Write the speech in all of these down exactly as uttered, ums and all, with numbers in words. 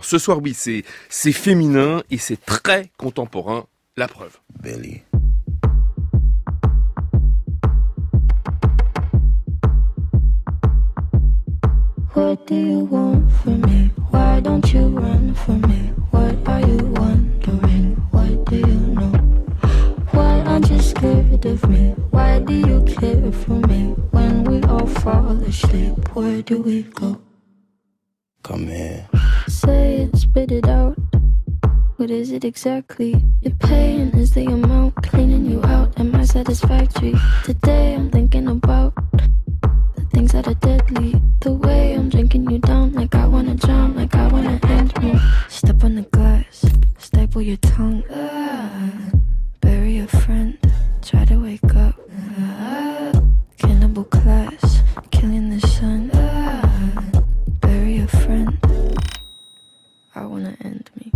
Ce soir, oui, c'est, c'est féminin et c'est très contemporain. La preuve. Billie. What do you want from me? Why don't you run from me? What are you wondering? What do you know? Why aren't you scared of me? Why do you care for me? When we all fall asleep, where do we go? Come here. Say it, spit it out. What is it exactly? Your pain is the amount cleaning you out. Am I satisfactory? Today I'm thinking about the things that are deadly. The way I'm drinking you down, like I wanna drown, like I wanna end me. Step on the glass, staple your tongue. Ah, bury a friend, try to wake up. Ah, cannibal class, killing the sun. Ah, bury a friend. I wanna end me.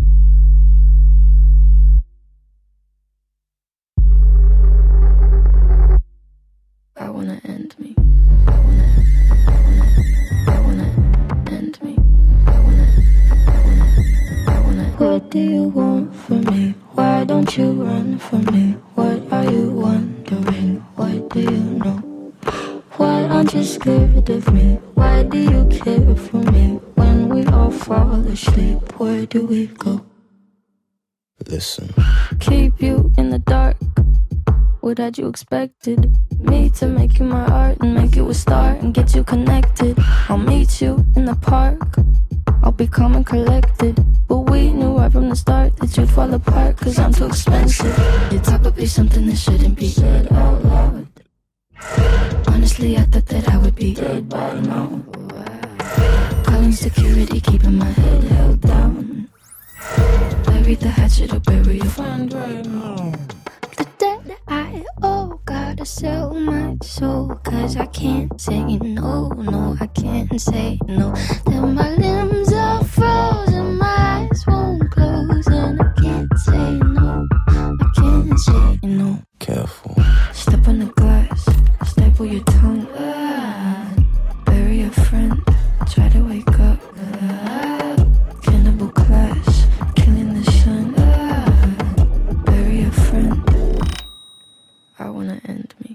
I wanna end me. I wanna, I wanna, I wanna end me. I wanna, I wanna, I wanna. What do you want from me? Why don't you run from me? What are you wondering? What do you know? Why aren't you scared of me? Why do you care for me? When we all fall asleep, where do we go? Listen. Keep you in the dark. What had you expected? Me to make you my art and make you a star and get you connected. I'll meet you in the park. I'll be calm and collected. But we knew right from the start that you'd fall apart, cause I'm too expensive. Your talk would be something that shouldn't be said out loud. Honestly, I thought that I would be dead by now. Calling security, keeping my head held down. Bury the hatchet or bury your friend right now. The debt I owe, gotta sell my soul. Cause I can't say no, no, I can't say no. Then my limbs are frozen, my eyes won't close. And I can't say no, I can't say no. Careful. Step on the glass, staple your tongue. Ah, bury a friend, try to wake up. Ah, cannibal class, killing the sun. Ah, bury a friend. I wanna end me.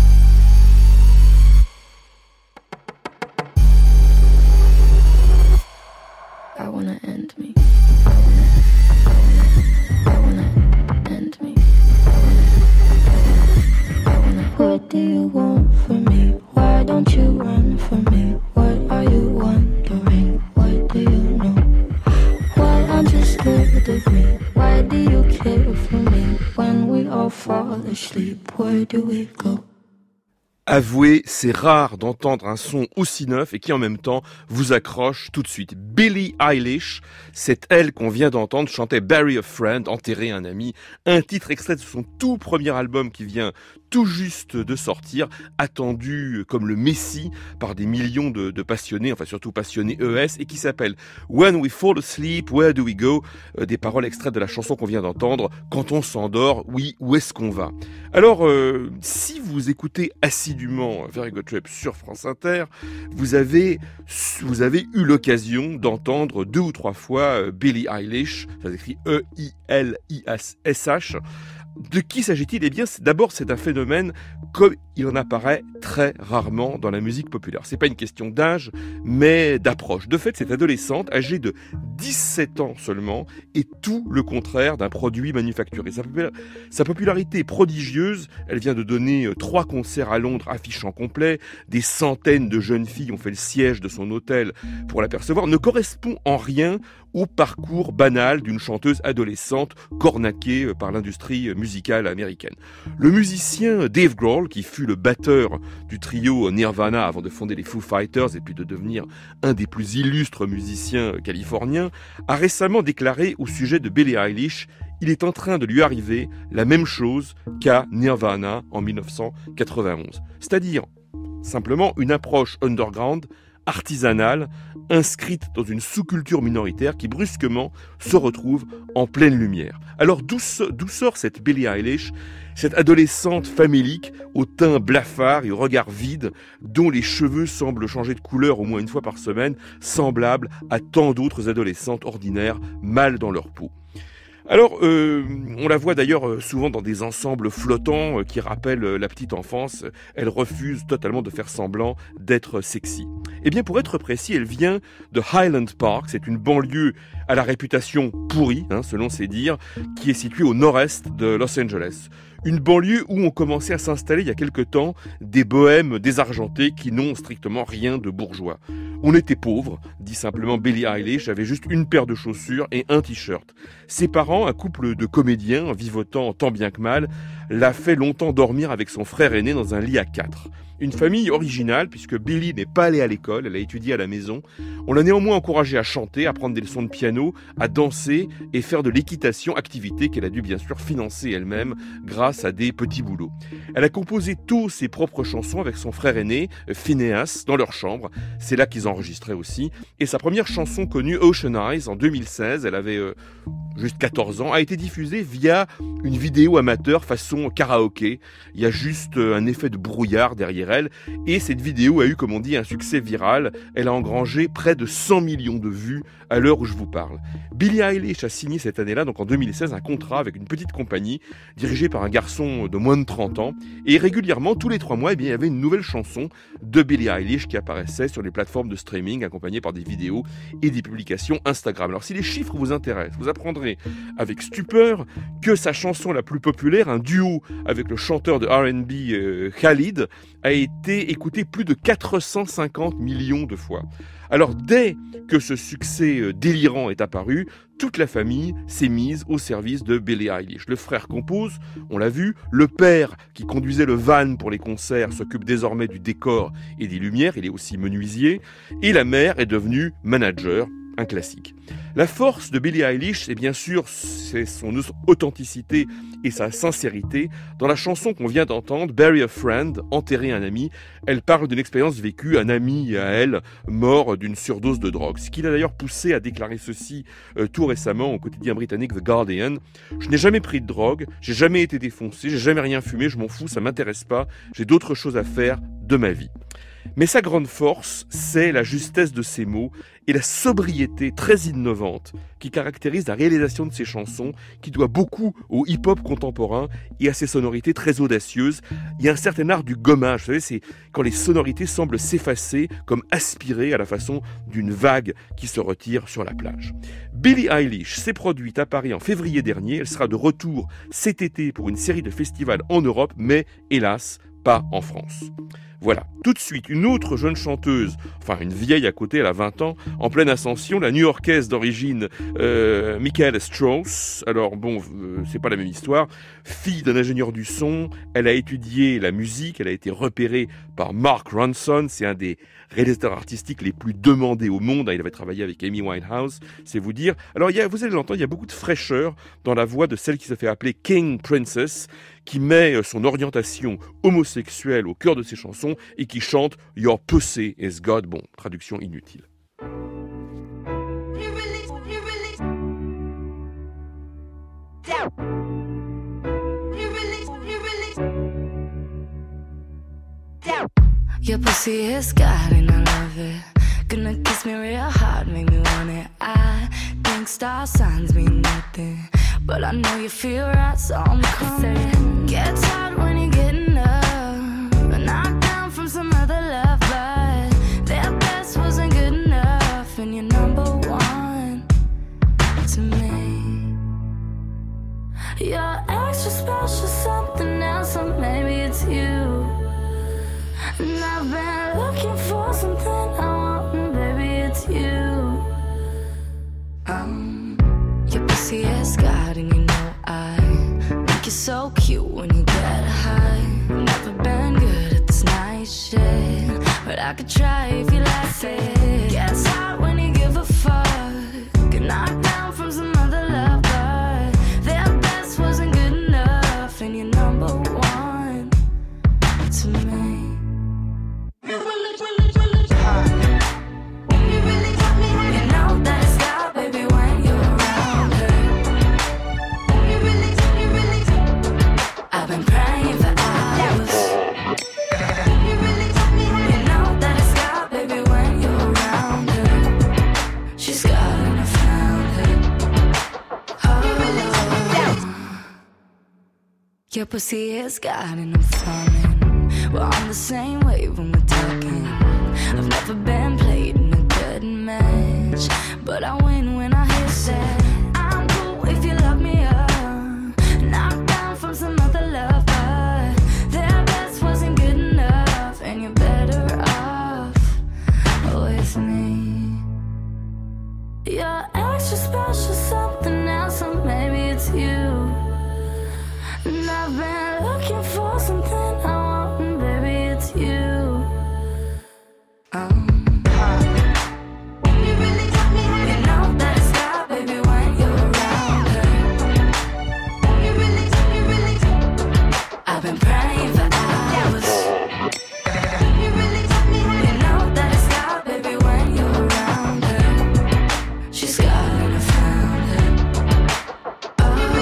I wanna end me. I wanna, I wanna, I wanna end me. I wanna, I wanna. What do you want from me? Why don't you run from me? What are you wondering? What do you know? Why aren't you scared of me? Why do you care for me? When we all fall asleep, where do we go? Avouez, c'est rare d'entendre un son aussi neuf et qui en même temps vous accroche tout de suite. Billie Eilish, c'est elle qu'on vient d'entendre chanter Bury a Friend, enterrer un ami, un titre extrait de son tout premier album qui vient tout juste de sortir, attendu comme le Messie par des millions de, de passionnés, enfin surtout passionnés E S, et qui s'appelle When We Fall Asleep, Where Do We Go, euh, des paroles extraites de la chanson qu'on vient d'entendre. Quand on s'endort, oui, où est-ce qu'on va? Alors, euh, si vous écoutez assidûment Very Good Trip sur France Inter, vous avez, vous avez eu l'occasion d'entendre deux ou trois fois euh, Billie Eilish, ça s'écrit E I L I S H. De qui s'agit-il? Eh bien, c'est, d'abord, c'est un phénomène comme il en apparaît très rarement dans la musique populaire. C'est pas une question d'âge, mais d'approche. De fait, cette adolescente, âgée de dix-sept ans seulement, est tout le contraire d'un produit manufacturé. Sa, popula- sa popularité prodigieuse, elle vient de donner euh, trois concerts à Londres affichant complet, des centaines de jeunes filles ont fait le siège de son hôtel pour l'apercevoir, ne correspond en rien au parcours banal d'une chanteuse adolescente cornaquée par l'industrie musicale américaine. Le musicien Dave Grohl, qui fut le batteur du trio Nirvana avant de fonder les Foo Fighters et puis de devenir un des plus illustres musiciens californiens, a récemment déclaré au sujet de Billie Eilish: il est en train de lui arriver la même chose qu'à Nirvana en dix-neuf cent quatre-vingt-onze. C'est-à-dire simplement une approche underground artisanale, inscrite dans une sous-culture minoritaire qui brusquement se retrouve en pleine lumière. Alors d'où, d'où sort cette Billie Eilish, cette adolescente famélique au teint blafard et au regard vide, dont les cheveux semblent changer de couleur au moins une fois par semaine, semblable à tant d'autres adolescentes ordinaires mal dans leur peau. Alors, euh, on la voit d'ailleurs souvent dans des ensembles flottants euh, qui rappellent euh, la petite enfance. Elle refuse totalement de faire semblant d'être sexy. Eh bien, pour être précis, elle vient de Highland Park. C'est une banlieue à la réputation pourrie, hein, selon ses dires, qui est située au nord-est de Los Angeles. Une banlieue où ont commencé à s'installer il y a quelque temps des bohèmes désargentés qui n'ont strictement rien de bourgeois. On était pauvres, dit simplement Billie Eilish, avait juste une paire de chaussures et un t-shirt. Ses parents, un couple de comédiens vivotant tant bien que mal, l'a fait longtemps dormir avec son frère aîné dans un lit à quatre. Une famille originale, puisque Billie n'est pas allée à l'école, elle a étudié à la maison. On l'a néanmoins encouragée à chanter, à prendre des leçons de piano, à danser et faire de l'équitation, activité qu'elle a dû bien sûr financer elle-même grâce à des petits boulots. Elle a composé tôt ses propres chansons avec son frère aîné, Phineas, dans leur chambre. C'est là qu'ils enregistraient aussi. Et sa première chanson connue, Ocean Eyes, en deux mille seize, elle avait euh, juste quatorze ans, a été diffusée via une vidéo amateur façon karaoké. Il y a juste un effet de brouillard derrière elle. Et cette vidéo a eu, comme on dit, un succès viral. Elle a engrangé près de cent millions de vues à l'heure où je vous parle. Billie Eilish a signé cette année-là, donc en deux mille seize, un contrat avec une petite compagnie dirigée par un garçon de moins de trente ans. Et régulièrement, tous les trois mois, eh bien, il y avait une nouvelle chanson de Billie Eilish qui apparaissait sur les plateformes de streaming, accompagnée par des vidéos et des publications Instagram. Alors si les chiffres vous intéressent, vous apprendrez avec stupeur que sa chanson la plus populaire, un duo avec le chanteur de R and B euh, Khalid, a été écoutée plus de quatre cent cinquante millions de fois. Alors dès que ce succès délirant est apparu, toute la famille s'est mise au service de Billie Eilish. Le frère compose, on l'a vu, le père qui conduisait le van pour les concerts s'occupe désormais du décor et des lumières, il est aussi menuisier, et la mère est devenue manager, un classique. La force de Billie Eilish, c'est bien sûr c'est son authenticité et sa sincérité. Dans la chanson qu'on vient d'entendre, Bury a Friend, enterrer un ami, elle parle d'une expérience vécue, un ami à elle, mort d'une surdose de drogue. Ce qui l'a d'ailleurs poussé à déclarer ceci euh, tout récemment au quotidien britannique The Guardian. Je n'ai jamais pris de drogue, j'ai jamais été défoncé, j'ai jamais rien fumé, je m'en fous, ça m'intéresse pas, j'ai d'autres choses à faire de ma vie. Mais sa grande force, c'est la justesse de ses mots et la sobriété très innovante qui caractérise la réalisation de ses chansons, qui doit beaucoup au hip-hop contemporain et à ses sonorités très audacieuses. Il y a un certain art du gommage, vous savez, c'est quand les sonorités semblent s'effacer comme aspirées à la façon d'une vague qui se retire sur la plage. Billie Eilish s'est produite à Paris en février dernier, elle sera de retour cet été pour une série de festivals en Europe, mais hélas, pas en France. Voilà, tout de suite, une autre jeune chanteuse, enfin une vieille à côté, elle a vingt ans, en pleine ascension, la new-yorkaise d'origine euh, Michaela Strauss. Alors bon, euh, c'est pas la même histoire. Fille d'un ingénieur du son, elle a étudié la musique, elle a été repérée par Mark Ronson, c'est un des réalisateurs artistiques les plus demandés au monde. Il avait travaillé avec Amy Winehouse, c'est vous dire. Alors il y a, vous allez l'entendre, il y a beaucoup de fraîcheur dans la voix de celle qui se fait appeler King Princess, qui met son orientation homosexuelle au cœur de ses chansons et qui chante « Your pussy is God ». Bon, traduction inutile. Your pussy is God and I love it. Gonna kiss me real hard, make me want it. I think star signs mean nothing, but I know you feel right, so I'm coming. Gets hard when you're getting up, knocked down from some other love, but their best wasn't good enough, and you're number one to me. You're extra special, something else, or maybe it's you. And I've been looking for something I want, and baby it's you. Um, your pussy is God, and you know I think you're so cute when you get high. Never been good at this nice shit, but I could try if you like it. Gets hot when you give a fuck, get knocked down from some other love, but their best wasn't good enough, and you're number one to me. Your pussy is God and I'm falling. We're on the same wave when we're talking. I've never been played in a good match, but I win when I hit set. I'm cool if you lock me up, knocked down from some other love, but their best wasn't good enough, and you're better off with me. You're extra special, something else, or maybe it's you. And I've been looking for something I want, and baby, it's you. Um. You really got me hanging. You know that it's God, baby, when you're around her. You really, you really. I've been praying for hours. You really got me hanging. You know that it's God, baby, when you're around her. She's got it, and I found her.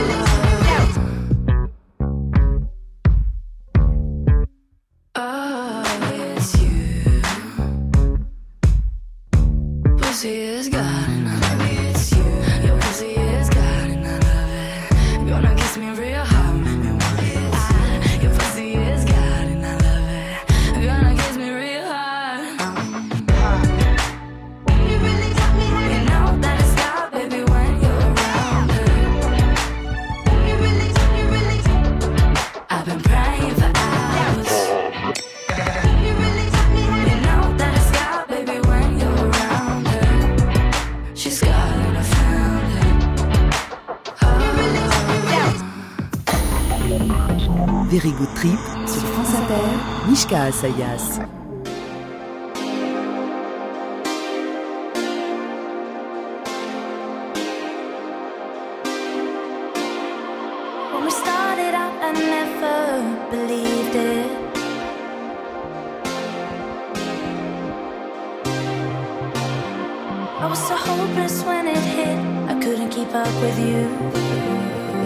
Oh. Oh, it's you. Pussy is God and I love it. It's you. Your pussy is God and I love it. Gonna kiss me real hard, make me want it. I, your pussy is God and I love it. Gonna kiss me real hard. You really got me hanging. You know that it's God, baby, when you're around her. You really, you really. I've been praying for hours. You really got me hanging. You know that it's God, baby, when you're around her. She's got it, I found it. Oh. Very Good Trip sur France Inter, Mishka Asayas. When we started out, I never believed it. I was so hopeless when it hit, I couldn't keep up with you.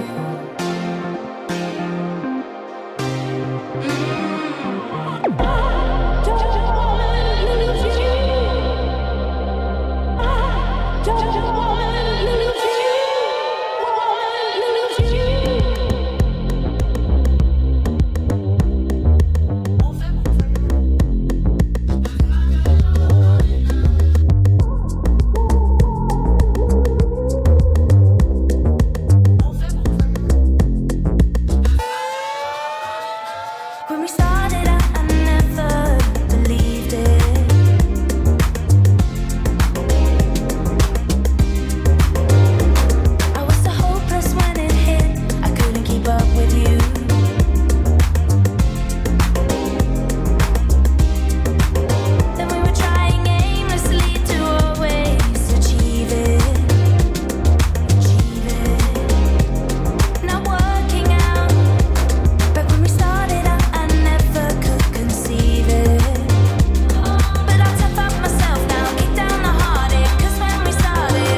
When we started out, I never believed it. I was so hopeless when it hit, I couldn't keep up with you. Then we were trying aimlessly to always achieve it, achieve it. Not working out, but when we started out, I never could conceive it. But I tough up myself now, kick down the heartache, 'cause when we started,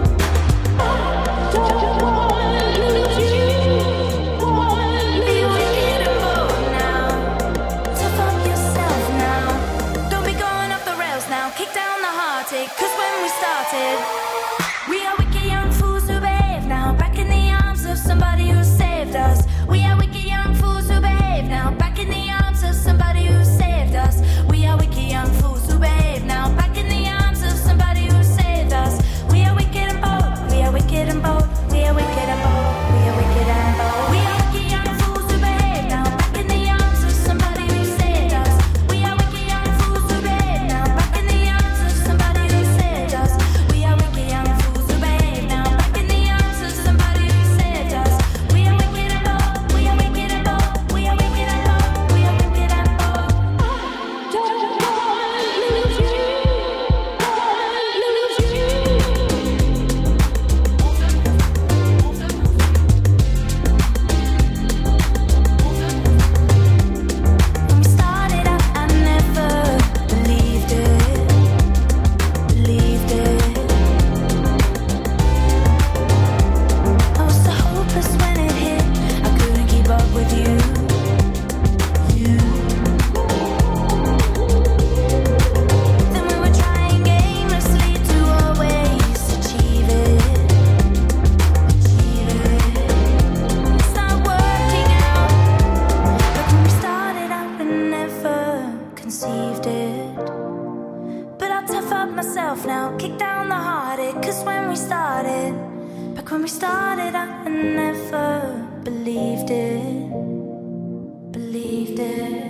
be wicked and bold now. Tough up yourself now. Don't be going off the rails now, kick down the heartache, 'cause when we started, we are wicked young fools who behave now, back in the arms of somebody who saved us. We are wicked young fools who behave now, back in the arms of somebody who saved us. We are wicked young fools who behave now, back in the arms of somebody who saved us. We are wicked and bold, we are wicked and bold, we are wicked and bold, we are wicked and bold. We are wicked young fools who behave now, back in the arms of somebody who saved us. We are wicked young fools who behave now, back in the arms of somebody who saved us. We are wicked young fools who behave now, back in the arms of somebody who saved us. We are wicked and bold, we are wicked and bold, we are wicked and bold, we are wicked and bold. Don't lose you, lose you. When we started out, I never believed it, believed it. I was so hopeless when it hit, I couldn't keep up with you. You. Then we were trying aimlessly to always achieve it, achieve it. It's not working out, When we started, I never believed it, believed it.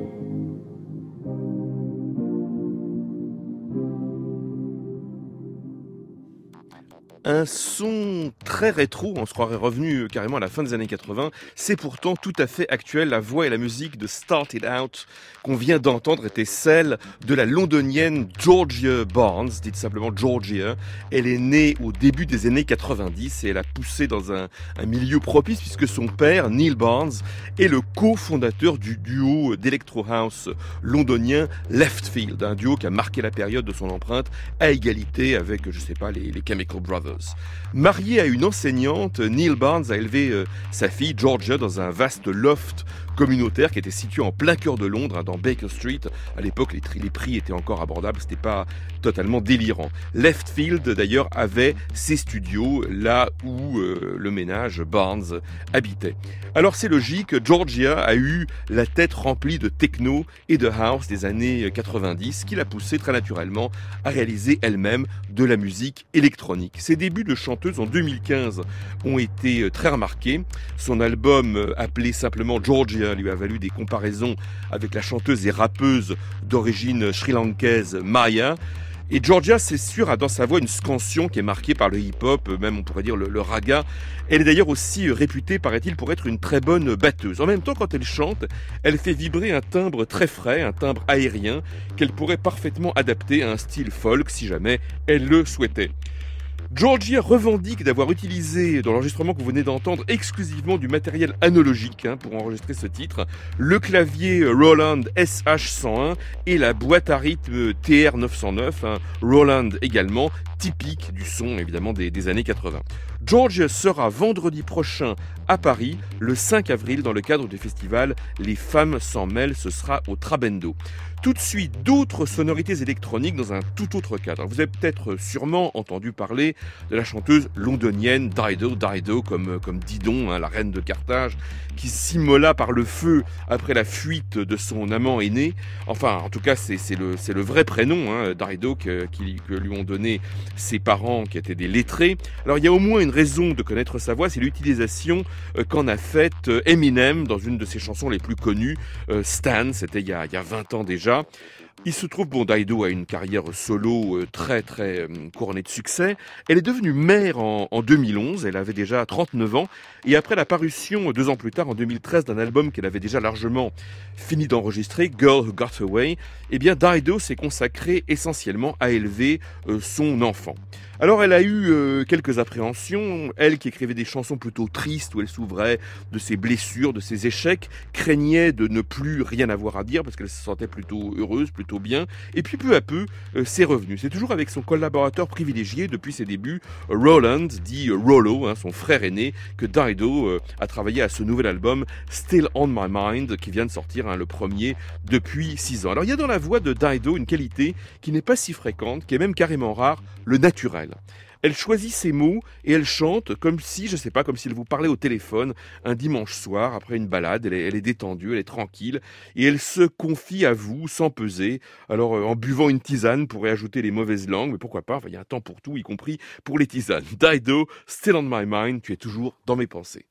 Un son très rétro, on se croirait revenu carrément à la fin des années quatre-vingts. C'est pourtant tout à fait actuel. La voix et la musique de Started Out qu'on vient d'entendre était celle de la londonienne Georgia Barnes, dite simplement Georgia. Elle est née au début des années quatre-vingt-dix et elle a poussé dans un, un milieu propice puisque son père, Neil Barnes, est le cofondateur du duo d'Electro House londonien Leftfield, un duo qui a marqué la période de son empreinte à égalité avec, je sais pas, les, les Chemical Brothers. Marié à une enseignante, Neil Barnes a élevé euh, sa fille Georgia dans un vaste loft communautaire qui était situé en plein cœur de Londres, hein, dans Baker Street. À l'époque, les, tri- les prix étaient encore abordables, c'était pas totalement délirant. Leftfield, d'ailleurs, avait ses studios là où euh, le ménage Barnes habitait. Alors c'est logique, Georgia a eu la tête remplie de techno et de house des années quatre-vingt-dix, qui l'a poussée très naturellement à réaliser elle-même de la musique électronique. Ses débuts de chanteuse en deux mille quinze ont été très remarqués. Son album appelé simplement Georgia lui a valu des comparaisons avec la chanteuse et rappeuse d'origine sri-lankaise Maya. Et Georgia, c'est sûr, a dans sa voix une scansion qui est marquée par le hip-hop, même on pourrait dire le, le raga. Elle est d'ailleurs aussi réputée, paraît-il, pour être une très bonne batteuse. En même temps, quand elle chante, elle fait vibrer un timbre très frais, un timbre aérien, qu'elle pourrait parfaitement adapter à un style folk si jamais elle le souhaitait. Georgia revendique d'avoir utilisé, dans l'enregistrement que vous venez d'entendre, exclusivement du matériel analogique hein, pour enregistrer ce titre, le clavier Roland S H cent un et la boîte à rythme T R neuf cent neuf, hein, Roland également, typique du son évidemment des, des années quatre-vingts. Georgia sera vendredi prochain à Paris, le cinq avril, dans le cadre du festival Les Femmes s'en mêlent, ce sera au Trabendo. Tout de suite, d'autres sonorités électroniques dans un tout autre cadre. Vous avez peut-être sûrement entendu parler de la chanteuse londonienne Dido, Dido comme, comme Didon, hein, la reine de Carthage, qui s'immola par le feu après la fuite de son amant aîné. Enfin, en tout cas, c'est, c'est, le, c'est le vrai prénom, hein, Dido, que, qui, que lui ont donné ses parents qui étaient des lettrés. Alors, il y a au moins une raison de connaître sa voix, c'est l'utilisation euh, qu'en a faite euh, Eminem dans une de ses chansons les plus connues, euh, Stan, c'était il y a, il y a vingt ans déjà. Il se trouve, bon, Dido a une carrière solo euh, très très euh, couronnée de succès. Elle est devenue mère en, en deux mille onze, elle avait déjà trente-neuf ans, et après la parution, deux ans plus tard, en deux mille treize, d'un album qu'elle avait déjà largement fini d'enregistrer, Girl Who Got Away, eh bien Dido s'est consacrée essentiellement à élever euh, son enfant. Alors elle a eu euh, quelques appréhensions, elle qui écrivait des chansons plutôt tristes où elle s'ouvrait de ses blessures, de ses échecs, craignait de ne plus rien avoir à dire parce qu'elle se sentait plutôt heureuse, plutôt bien, et puis peu à peu euh, c'est revenu. C'est toujours avec son collaborateur privilégié depuis ses débuts, euh, Roland, dit euh, Rollo, hein, son frère aîné, que Dido euh, a travaillé à ce nouvel album Still On My Mind qui vient de sortir, hein, le premier depuis six ans. Alors il y a dans la voix de Dido une qualité qui n'est pas si fréquente, qui est même carrément rare, le naturel. Elle choisit ses mots et elle chante comme si, je sais pas, comme si elle vous parlait au téléphone un dimanche soir après une balade. Elle est, elle est détendue, elle est tranquille et elle se confie à vous sans peser. Alors euh, en buvant une tisane pour ajouter les mauvaises langues, mais pourquoi pas, enfin, il y a un temps pour tout, y compris pour les tisanes. Dido, Still on my mind, tu es toujours dans mes pensées.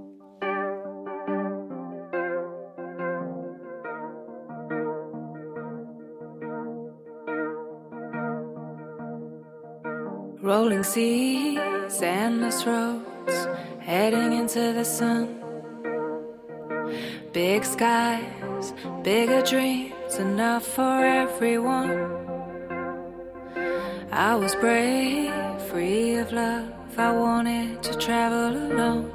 Rolling seas, endless roads, heading into the sun. Big skies, bigger dreams, enough for everyone. I was brave, free of love, I wanted to travel alone.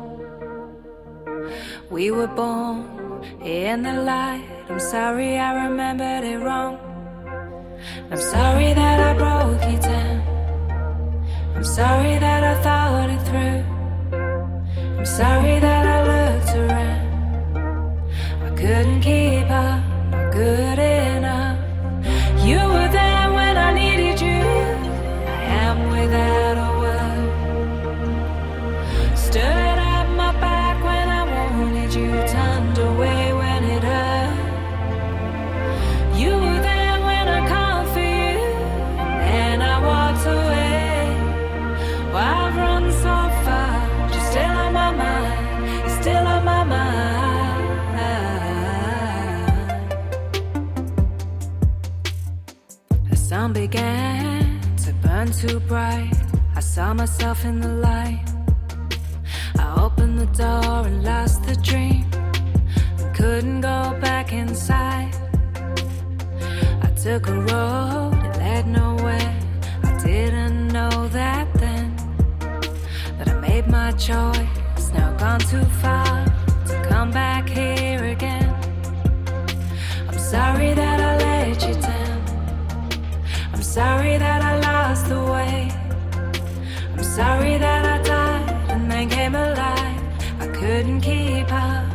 We were born in the light, I'm sorry I remembered it wrong. I'm sorry that I broke you down, I'm sorry that I thought it through, I'm sorry that I looked around, I couldn't keep up, not good enough. You were there when I needed you, I am without a word. Stood at my back when I wanted you, turned away when it hurt. You were there when I called for you, and I walked away. Well, I've run so began to burn too bright. I saw myself in the light. I opened the door and lost the dream. And couldn't go back inside. I took a road that led nowhere. I didn't know that then. But I made my choice, now gone too far to come back here again. I'm sorry that I let you down. I'm sorry that I lost the way. I'm sorry that I died and then came alive. I couldn't keep up.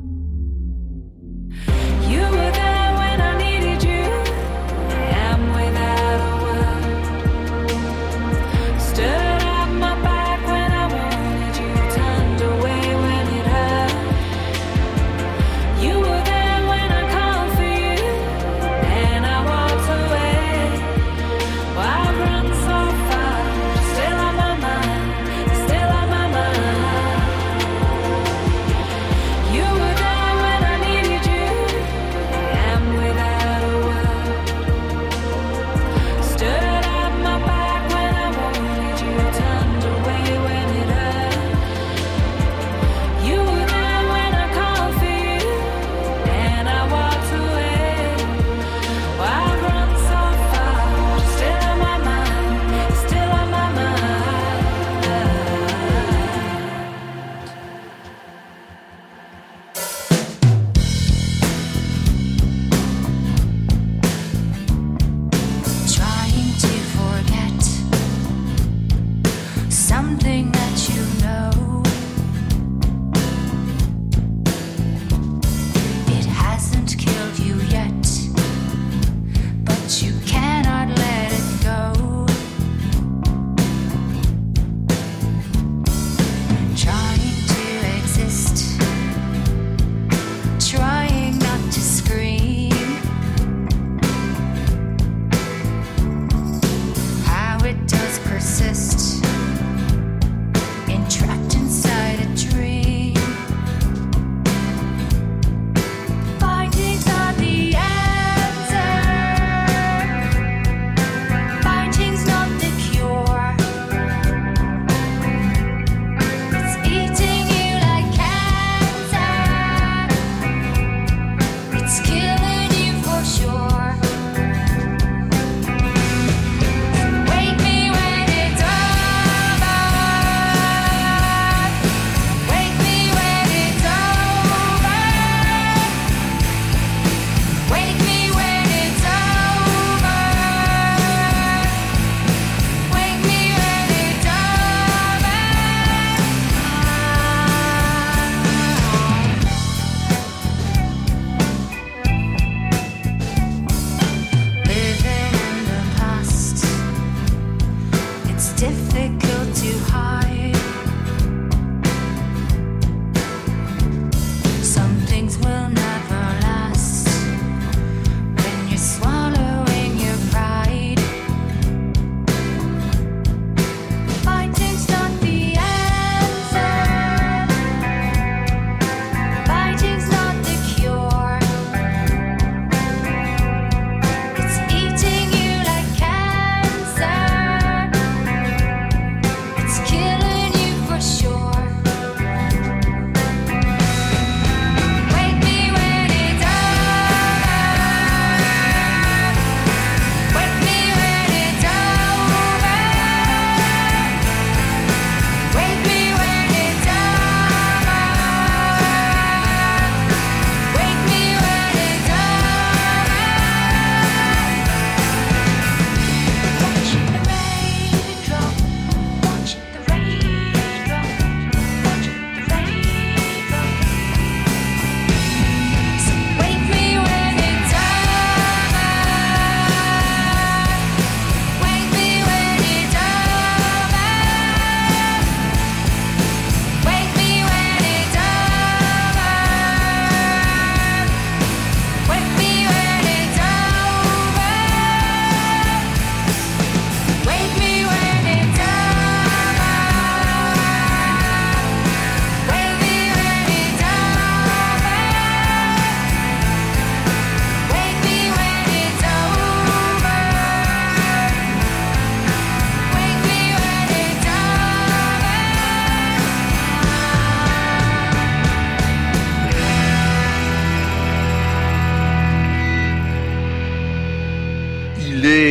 You were there when I needed you. I am without a word. Stood up my back when I wanted you. Turned away when it hurt. You were there when I called for you. Then I walked away. Well, I've run so far. Still on my mind. Still on my mind.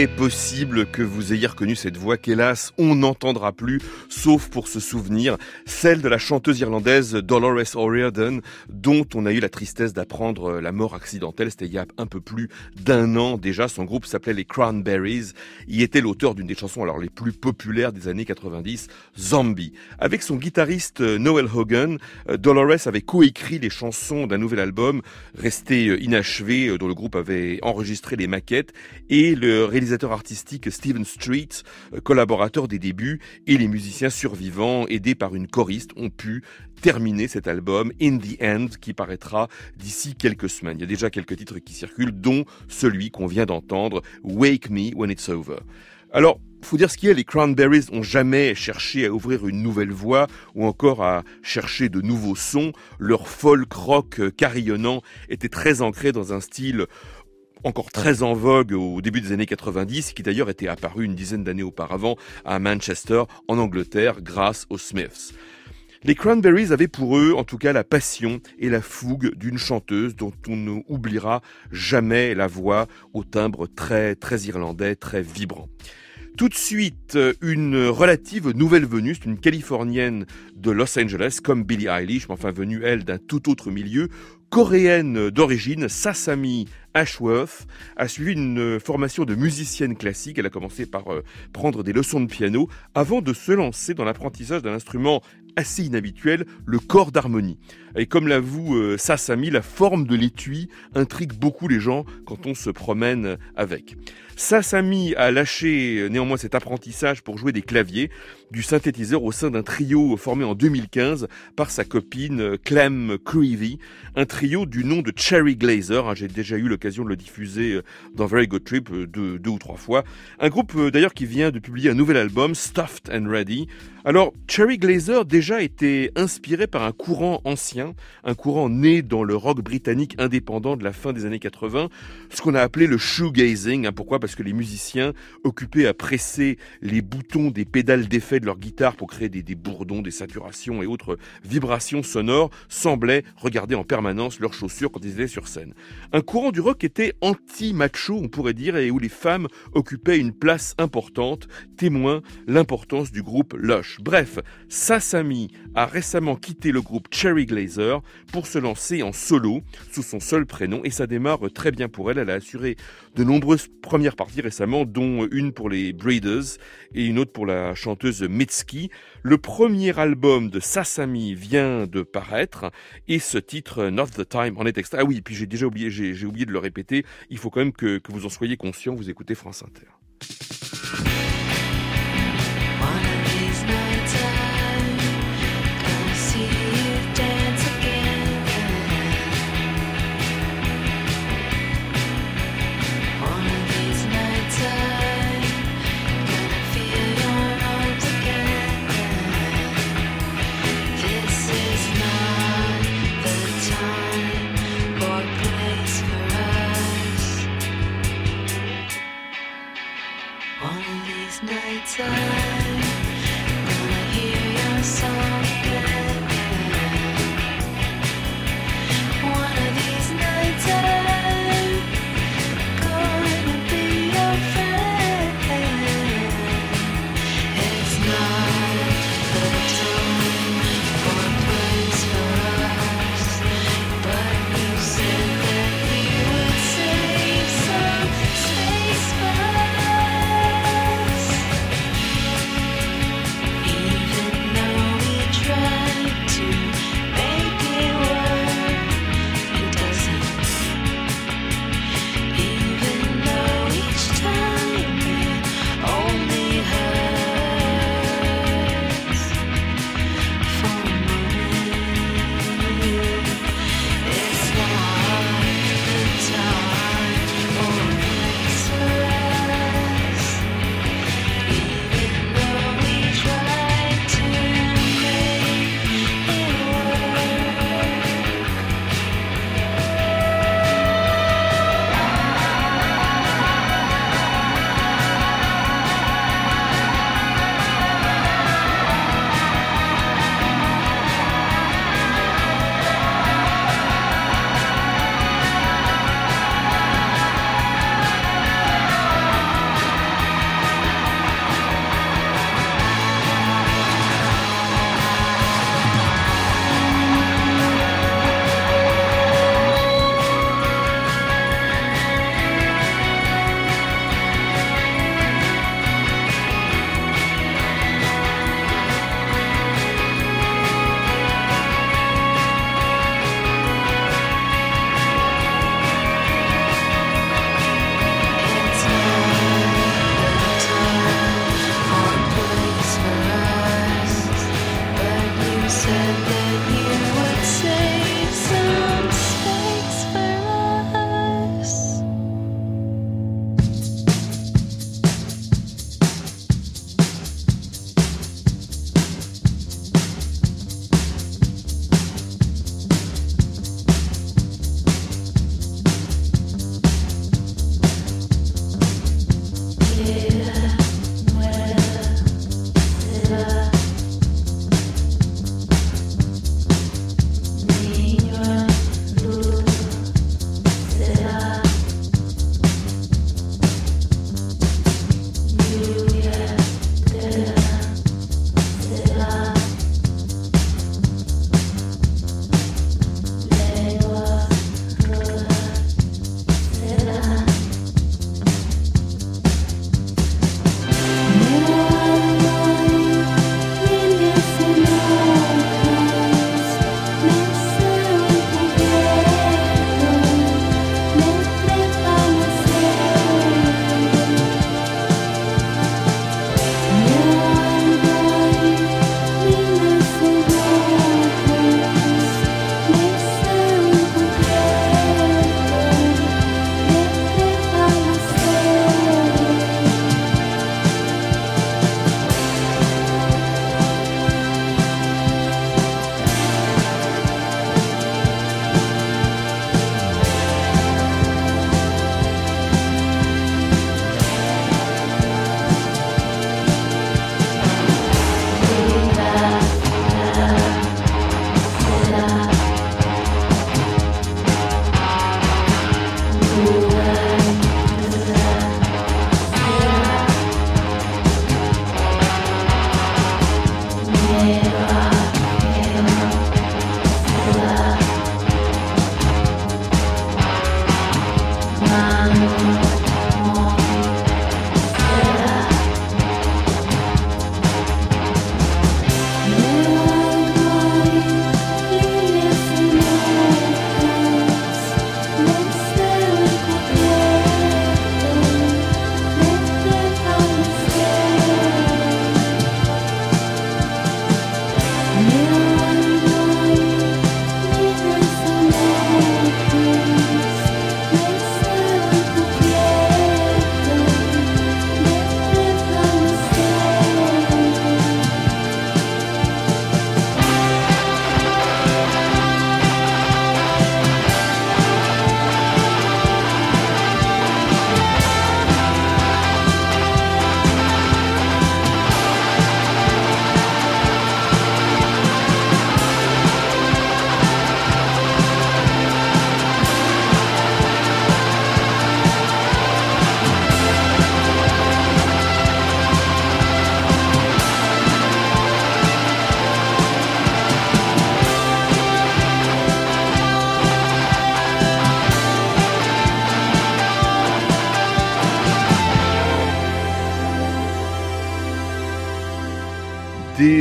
est possible que vous ayez reconnu cette voix qu'hélas on n'entendra plus, sauf pour se souvenir, celle de la chanteuse irlandaise Dolores O'Riordan, dont on a eu la tristesse d'apprendre la mort accidentelle. C'était il y a un peu plus d'un an déjà. Son groupe s'appelait les Cranberries. Il était l'auteur d'une des chansons alors les plus populaires des années quatre-vingt-dix, Zombie. Avec son guitariste Noel Hogan, Dolores avait coécrit les chansons d'un nouvel album resté inachevé, dont le groupe avait enregistré les maquettes, et le réalisateur artistique Steven Street, collaborateur des débuts, et les musiciens survivants, aidés par une choriste, ont pu terminer cet album In the End, qui paraîtra d'ici quelques semaines. Il y a déjà quelques titres qui circulent, dont celui qu'on vient d'entendre, Wake Me When It's Over. Alors, faut dire ce qu'il y a, les Cranberries n'ont jamais cherché à ouvrir une nouvelle voie ou encore à chercher de nouveaux sons. Leur folk rock carillonnant était très ancré dans un style encore très en vogue au début des années quatre-vingt-dix, qui d'ailleurs était apparu une dizaine d'années auparavant à Manchester, en Angleterre, grâce aux Smiths. Les Cranberries avaient pour eux, en tout cas, la passion et la fougue d'une chanteuse dont on n'oubliera jamais la voix au timbre très, très irlandais, très vibrant. Tout de suite, une relative nouvelle venue, c'est une Californienne de Los Angeles, comme Billie Eilish, mais enfin venue, elle, d'un tout autre milieu, coréenne d'origine, Sasami Ashworth, a suivi une formation de musicienne classique. Elle a commencé par euh, prendre des leçons de piano avant de se lancer dans l'apprentissage d'un instrument assez inhabituel, le corps d'harmonie. Et comme l'avoue euh, Sasami, la forme de l'étui intrigue beaucoup les gens quand on se promène avec. Sasami a lâché néanmoins cet apprentissage pour jouer des claviers, du synthétiseur au sein d'un trio formé en deux mille quinze par sa copine Clem Creevy, un trio du nom de Cherry Glazerr. J'ai déjà eu l'occasion de le diffuser dans Very Good Trip deux, deux ou trois fois. Un groupe d'ailleurs qui vient de publier un nouvel album, Stuffed and Ready. Alors, Cherry Glazerr déjà était inspiré par un courant ancien, un courant né dans le rock britannique indépendant de la fin des années quatre-vingts, ce qu'on a appelé le shoegazing. Pourquoi ? Parce que les musiciens occupés à presser les boutons des pédales d'effet de leur guitare pour créer des, des bourdons, des saturations et autres vibrations sonores semblaient regarder en permanence leurs chaussures quand ils étaient sur scène. Un courant du rock était anti-macho, on pourrait dire, et où les femmes occupaient une place importante, témoin l'importance du groupe Lush. Bref, Sasami a récemment quitté le groupe Cherry Glazerr pour se lancer en solo sous son seul prénom, et ça démarre très bien pour elle. Elle a assuré de nombreuses premières parties récemment, dont une pour les Breeders et une autre pour la chanteuse Mitski. Le premier album de Sasami vient de paraître et ce titre, Not the Time, en est extrait. Ah oui, et puis j'ai déjà oublié, j'ai, j'ai oublié de le répéter, il faut quand même que, que vous en soyez conscients, vous écoutez France Inter.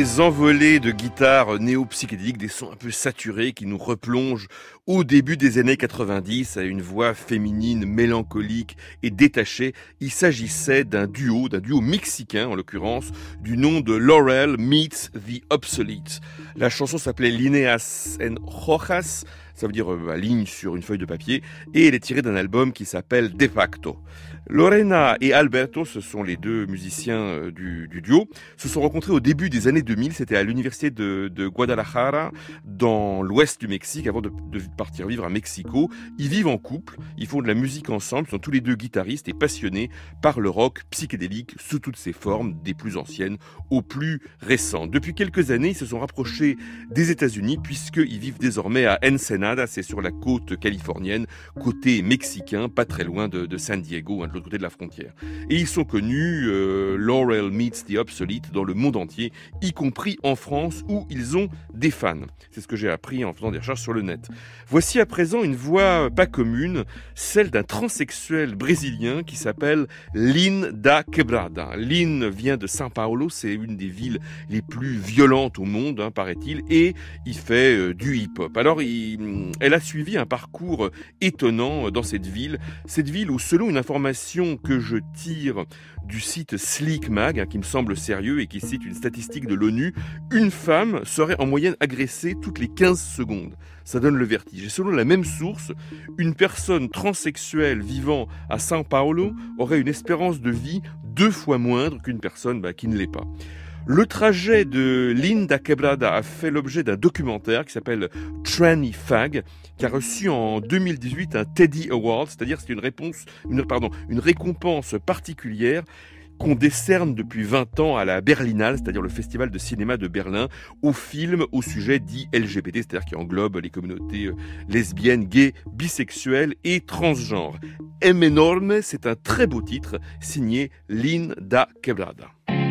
des envolées de guitare néo-psychédéliques, des sons un peu saturés qui nous replongent au début des années quatre-vingt-dix à une voix féminine mélancolique et détachée. Il s'agissait d'un duo, d'un duo mexicain en l'occurrence, du nom de Laurel Meets the Obsolete. La chanson s'appelait Líneas en Hojas, ça veut dire euh, bah, ligne sur une feuille de papier, et elle est tirée d'un album qui s'appelle De Facto. Lorena et Alberto, ce sont les deux musiciens euh, du, du duo, se sont rencontrés au début des années deux mille, c'était à l'université de, de Guadalajara, dans l'ouest du Mexique, avant de, de partir vivre à Mexico. Ils vivent en couple, ils font de la musique ensemble, ils sont tous les deux guitaristes et passionnés par le rock psychédélique sous toutes ses formes, des plus anciennes aux plus récentes. Depuis quelques années, ils se sont rapprochés des États-Unis puisqu'ils vivent désormais à Ensenada, c'est sur la côte californienne, côté mexicain, pas très loin de, de San Diego, hein, de l'autre côté de la frontière. Et ils sont connus, euh, Laurel Meets the Obsolete, dans le monde entier, y compris en France où ils ont des fans. C'est ce que j'ai appris en faisant des recherches sur le net. Voici à présent une voix pas commune, celle d'un transsexuel brésilien qui s'appelle Lin da Quebrada. Lin vient de São Paulo, c'est une des villes les plus violentes au monde, hein, paraît-il, et il fait euh, du hip-hop. Alors, il, elle a suivi un parcours étonnant dans cette ville, cette ville où, selon une information que je tire du site Sleek Mag, hein, qui me semble sérieux et qui cite une statistique de l'ONU, une femme serait en moyenne agressée toutes les quinze secondes. Ça donne le vertige. Et selon la même source, une personne transsexuelle vivant à São Paulo aurait une espérance de vie deux fois moindre qu'une personne bah, qui ne l'est pas. Le trajet de Lin da Quebrada a fait l'objet d'un documentaire qui s'appelle Tranny Fag, qui a reçu en deux mille dix-huit un Teddy Award, c'est-à-dire c'est une réponse, une, pardon, une récompense particulière qu'on décerne depuis vingt ans à la Berlinale, c'est-à-dire le festival de cinéma de Berlin, aux films au sujet dit L G B T, c'est-à-dire qui englobe les communautés lesbiennes, gays, bisexuelles et transgenres. M Enorme, c'est un très beau titre signé Lin da Quebrada.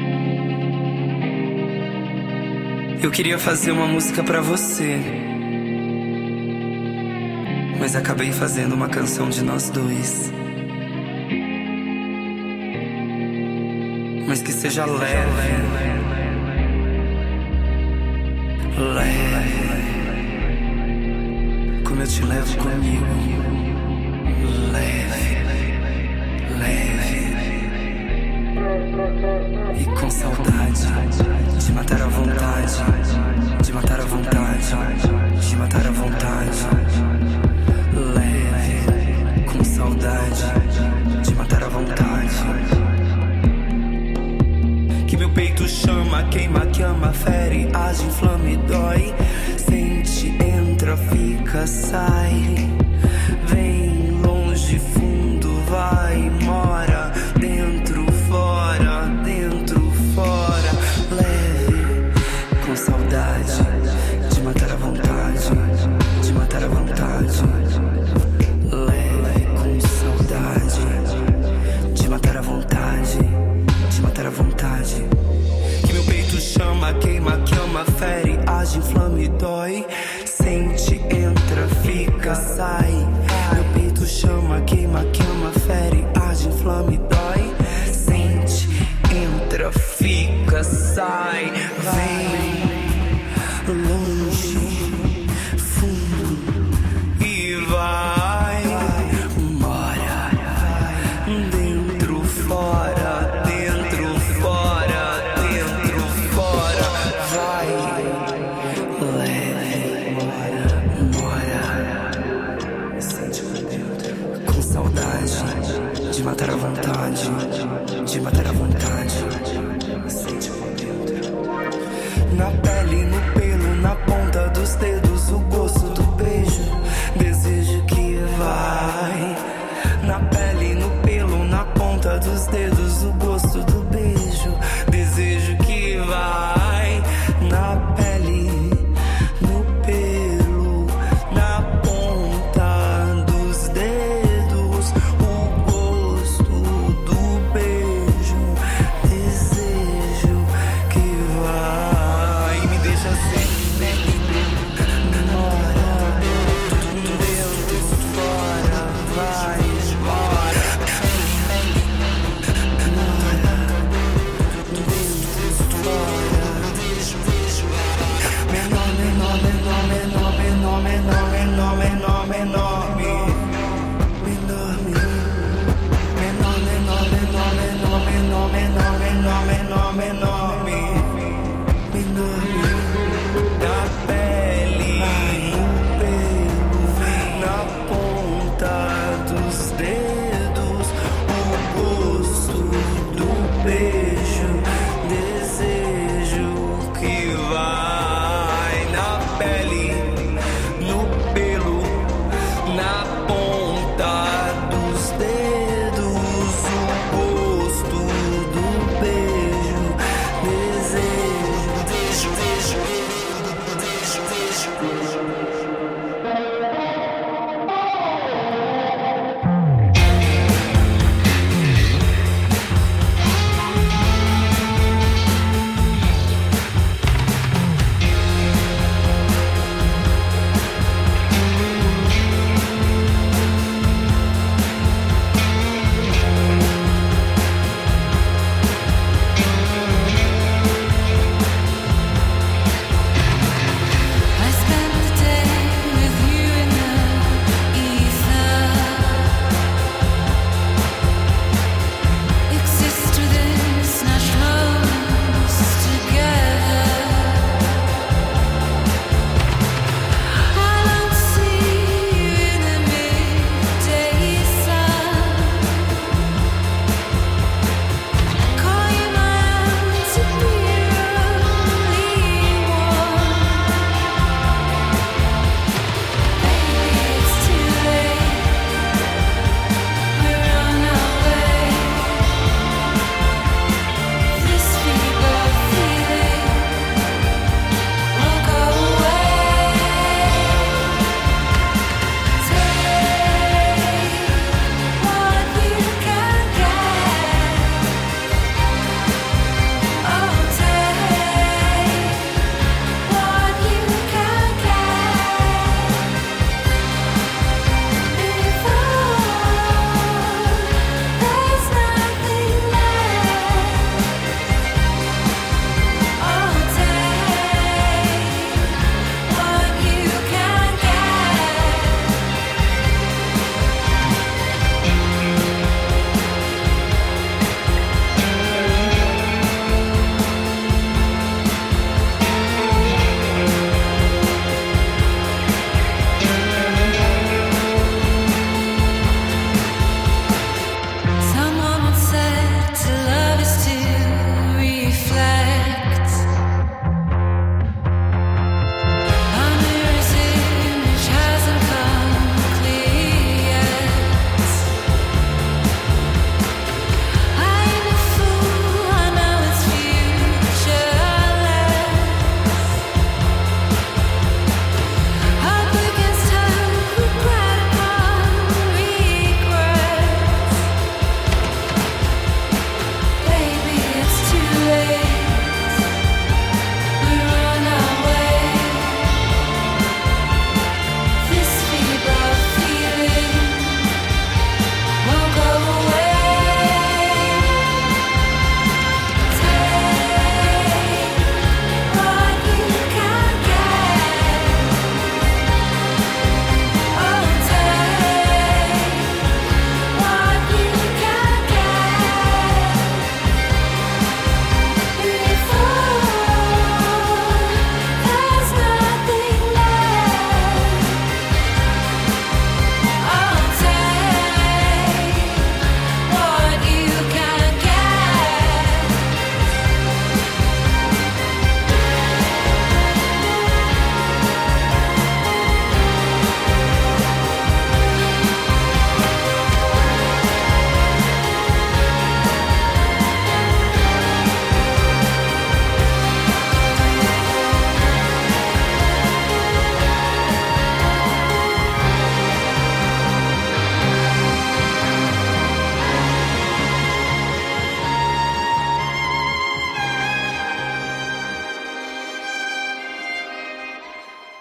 Eu queria fazer uma música pra você, mas acabei fazendo uma canção de nós dois. Mas que seja leve, leve, como eu te levo comigo. Leve, leve, e com saudade de matar a vontade, de matar a vontade, de matar a vontade. Leve, com saudade de matar a vontade. Que meu peito chama, queima, que ama, fere, age, inflama e dói. Sente, entra, fica, sai. Vem longe, fundo, vai, mora. Dentro, fora, dentro, fora. Leve, com saudade de matar a vontade, de matar a vontade. Leve, com saudade de matar a vontade, de matar a vontade. Que meu peito chama, queima, que ama, fere, age, inflama e dói. Sente, entra, fica, sai. Meu peito chama, queima, que ama, fere, age, inflama e dói. Sente, entra, fica, sai. Vem longe, fundo e vai. Mora dentro, fora, dentro, fora, dentro, fora. Vai leve, mora, sente por dentro, com saudade de matar a vontade, de matar a vontade. Sente por dentro, na pele, no pelo, na ponta dos dedos, o gosto do beijo, desejo que vai. Na pele, no pelo, na ponta dos dedos, o gosto do beijo, desejo que vai. Na pele, no pelo, na ponta dos dedos, o gosto do beijo,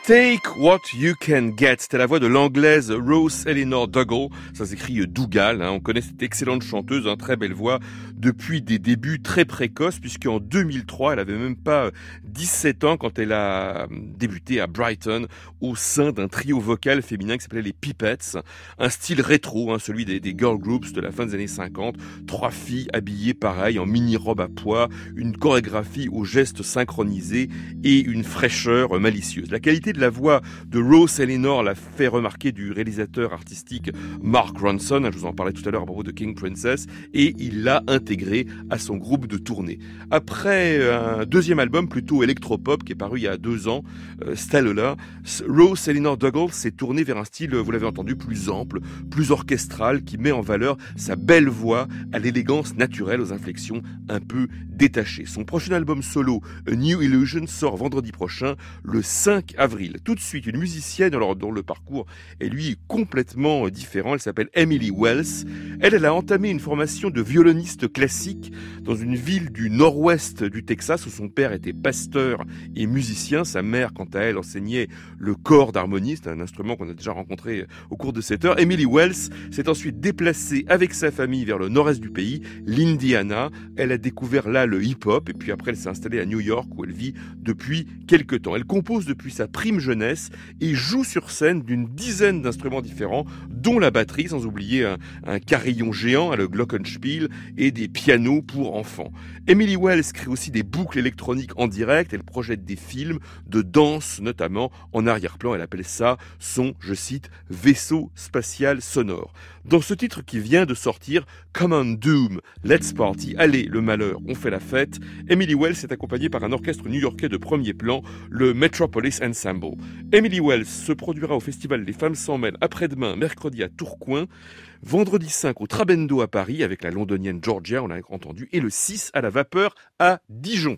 Take What You Can Get, c'était la voix de l'anglaise Rose Eleanor Dougal, ça s'écrit Dougal, hein. On connaît cette excellente chanteuse, hein, très belle voix, depuis des débuts très précoces, puisqu'en deux mille trois, elle avait même pas dix-sept ans quand elle a débuté à Brighton, au sein d'un trio vocal féminin qui s'appelait les Pipettes, un style rétro, hein, celui des, des girl groups de la fin des années cinquante, trois filles habillées pareil, en mini-robe à pois, une chorégraphie aux gestes synchronisés et une fraîcheur malicieuse. La qualité de la voix de Rose Eleanor l'a fait remarquer du réalisateur artistique Mark Ronson, je vous en parlais tout à l'heure à propos de King Princess, et il l'a intégré à son groupe de tournée. Après un deuxième album plutôt électropop qui est paru il y a deux ans, euh, Stella, Rose Eleanor Dougal s'est tournée vers un style, vous l'avez entendu, plus ample, plus orchestral, qui met en valeur sa belle voix à l'élégance naturelle, aux inflexions un peu détachées. Son prochain album solo, A New Illusion, sort vendredi prochain, le cinq avril. Tout de suite, une musicienne alors, dont le parcours est lui complètement différent. Elle s'appelle Emily Wells. Elle, elle a entamé une formation de violoniste classique dans une ville du nord-ouest du Texas où son père était pasteur et musicien. Sa mère, quant à elle, enseignait le cor d'harmonie. C'est un instrument qu'on a déjà rencontré au cours de cette heure. Emily Wells s'est ensuite déplacée avec sa famille vers le nord-est du pays, l'Indiana. Elle a découvert là le hip-hop et puis après elle s'est installée à New York où elle vit depuis quelque temps. Elle compose depuis sa prime jeunesse et joue sur scène d'une dizaine d'instruments différents, dont la batterie, sans oublier un, un carillon géant, le glockenspiel, et des pianos pour enfants. Emily Wells crée aussi des boucles électroniques en direct, elle projette des films de danse, notamment en arrière-plan. Elle appelle ça son, je cite, vaisseau spatial sonore. Dans ce titre qui vient de sortir, Come on Doom, Let's Party, allez le malheur, on fait la fête, Emily Wells est accompagnée par un orchestre new-yorkais de premier plan, le Metropolis Ensemble. Emily Wells se produira au Festival des Femmes s'en mêlent après-demain, mercredi à Tourcoing, vendredi cinq au Trabendo à Paris avec la londonienne Georgia, on l'a entendu, et le six à la Vapeur à Dijon.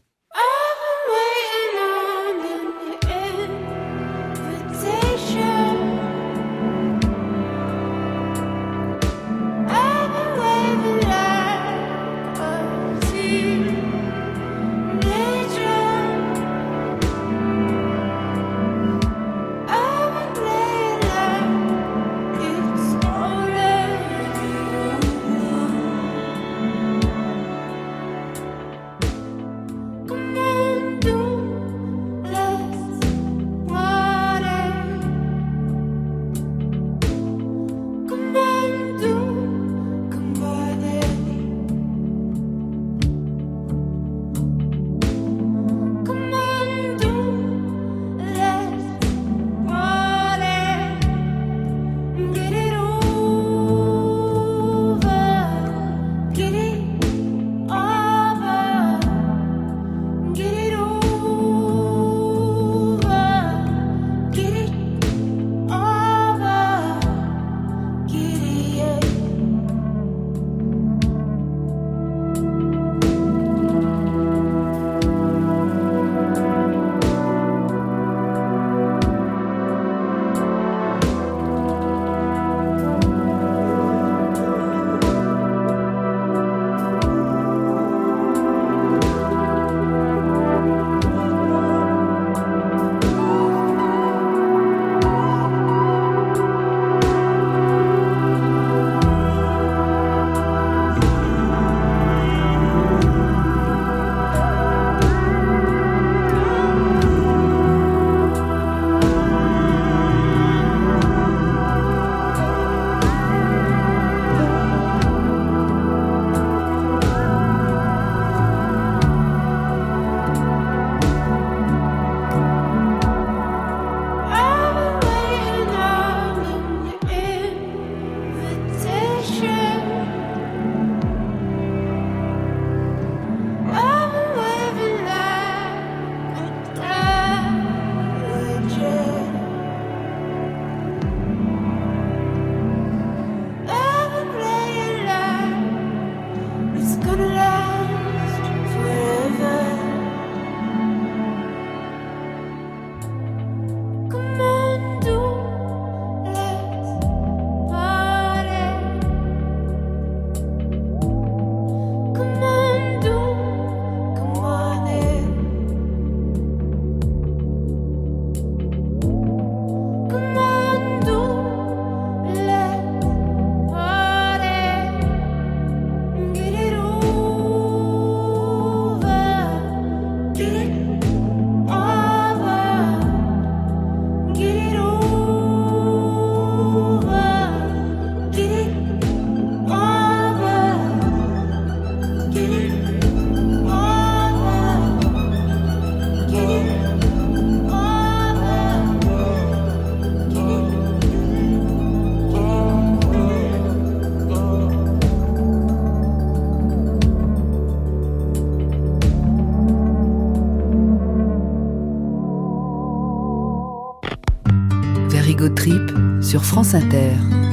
Ego Trip sur France Inter.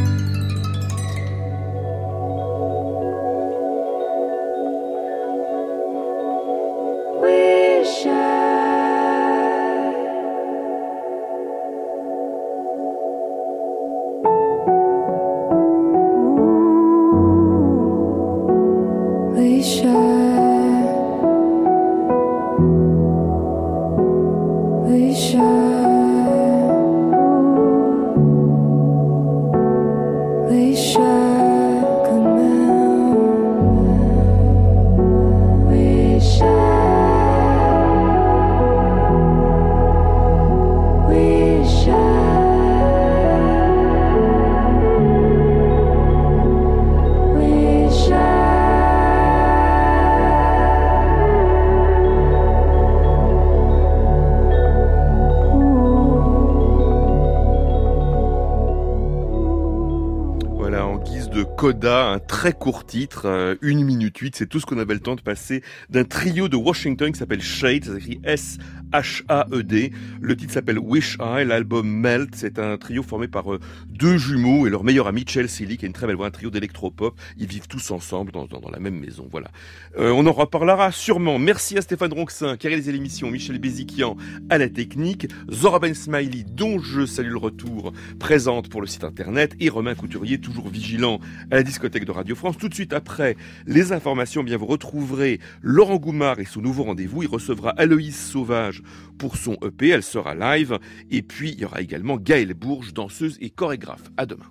Coda, un très court titre, euh, une minute huit, c'est tout ce qu'on avait le temps de passer d'un trio de Washington qui s'appelle Shade, ça s'écrit S H A E D. Le titre s'appelle Wish I, l'album Melt, c'est un trio formé par euh, deux jumeaux et leur meilleur ami Chelsea Lee, qui a une très belle voix, un trio d'électropop. Ils vivent tous ensemble dans, dans, dans la même maison, voilà. Euh, on en reparlera sûrement. Merci à Stéphane Ronxin qui a réalisé l'émission, Michel Béziquian à la technique, Zora Ben Smiley, dont je salue le retour, présente pour le site internet, et Romain Couturier, toujours vigilant à la discothèque de Radio France. Tout de suite après les informations, eh bien vous retrouverez Laurent Goumard et son nouveau rendez-vous. Il recevra Aloïse Sauvage pour son E P, elle sera live. Et puis il y aura également Gaëlle Bourges, danseuse et chorégraphe. À demain.